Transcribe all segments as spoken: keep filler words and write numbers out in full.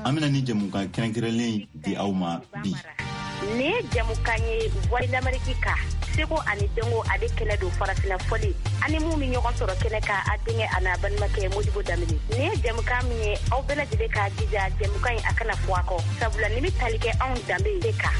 amina ni jamuka kɛrɛnkɛrɛnlen di aw ma bi. Ne jamukan ye Voix d'Amérique seko ani dengo ale kɛnɛ don farafina fɔli ani mun mi ɲɔgɔn sɔrɔ kɛnɛ ka a denkɛ ana balimakɛ Modibo Damini. Ne jamukan min ye aw bɛɛ lajɛlen ka jija jamukan in a kana fɔ a kɔ sabula ni mi tali kɛ anw danbe de kan.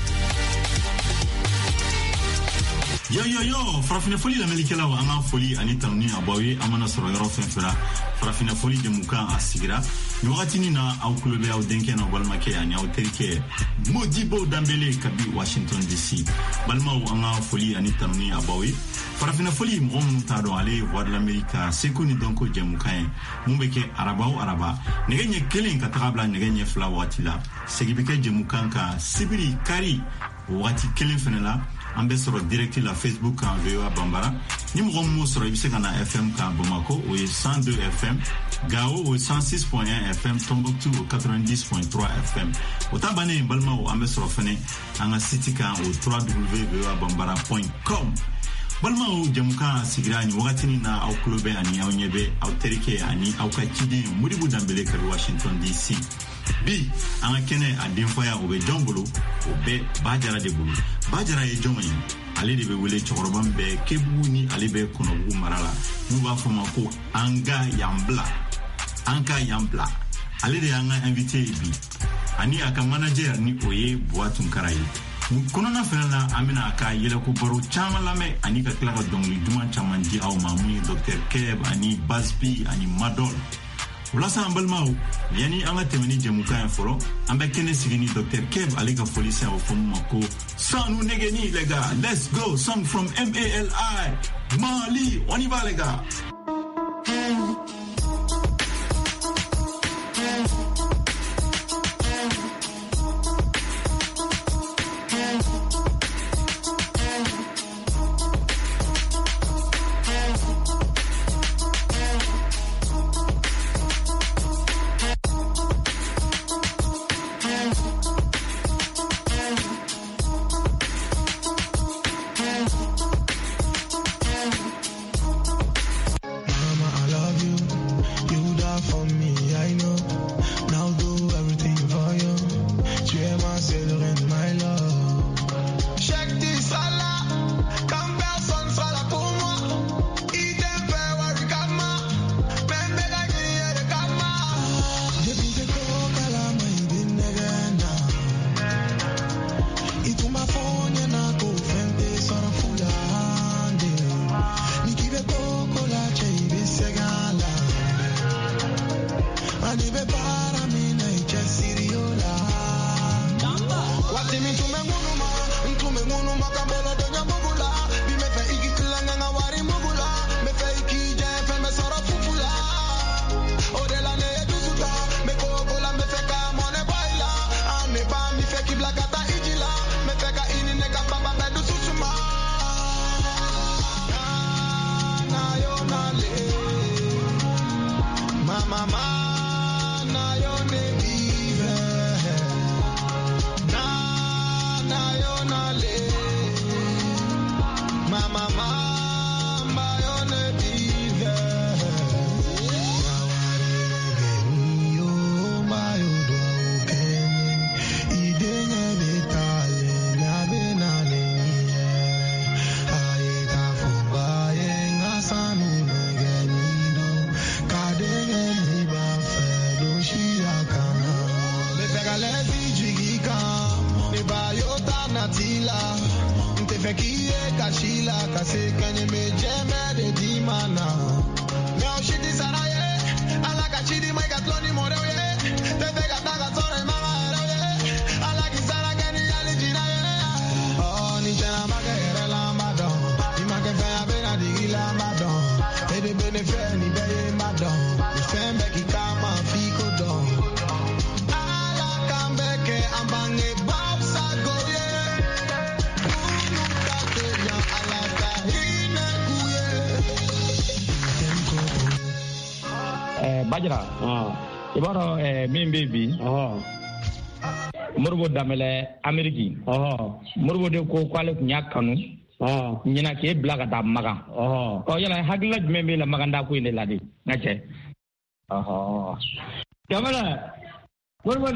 Yo yo yo farafina foli la melikɛlaw an ka foli ani tanuni a baw ye an mana sɔrɔ yɔrɔ fɛn fɛn la farafina foli jamukan a sigira ni wagati na aw kulo bɛ aw denkɛ na balimakɛ ani aw terikɛ Modibo Dambele kabi Washington D C balimaw an ka foli ani tanuni a baw ye farafina foli mɔgɔ minnu t'a dɔn ale Voix d'Amérique seko ni dɔnko jamukan ye mun bɛ kɛ araba o araba nɛgɛ ɲɛ kelen ka taga bila nɛgɛ ɲɛ fila wagati la segi bɛ kɛ jamukan ka sibiri kari wagati kelen fɛnɛ la an bɛ sɔrɔ direct la Facebook kan V O A Bambara ni mɔgɔ minnu sɔrɔ i bɛ se ka na F M kan Bamako o ye cent deux F M Gao o ye cent six point un F M Tombouctou o quatre-vingt-dix point trois F M o ta bannen balimaw an bɛ sɔrɔ fɛnɛ an ka site kan o w w w point v o a bambara point com balimaw jamukan sigira ni wagati na aw kulo bɛ ani aw ɲɛ bɛ aw terikɛ ani aw ka ciden Modibo Dambele ka Washington D C bi an ka kɛnɛ a denfaya o bɛ jɔn bolo o bɛ Bajara de bolo Bajara ye jɔn ye ale de bɛ wele cɛkɔrɔba min bɛ Kebugu ni ale bɛ Kɔnɔbugu mara la n'u b'a fɔ ma ko an ka yan bila an ka yan bila ale de y'an ka invité ye bi ani a ka manager ni o ye Buwa Tunkara ye kɔnɔna fɛnɛ na an bɛna a ka yɛlɛko baro caman lamɛn ani ka tila ka dɔnkili duman caman di aw ma mun ye Docteur Keb ani Bazpi ani Madol walasa an balimaw yani an ka tɛmɛ ni jamukan ye fɔlɔ an bɛ kɛnɛ sigi ni Docteur Keb ale ka foli sen o fɔ ma ko sanu negeni les gars let's go song from M A L I Mali on y va les gars. Bajara i b'a dɔn min bɛ bi Modibo Dambele Ameriki Modibo de ko k'ale tun y'a kanu ɲinan k'e bila ka taa Magan ɔ yala hakilila jumɛn b'e la Maganda ko in de la de n ka cɛ Dambele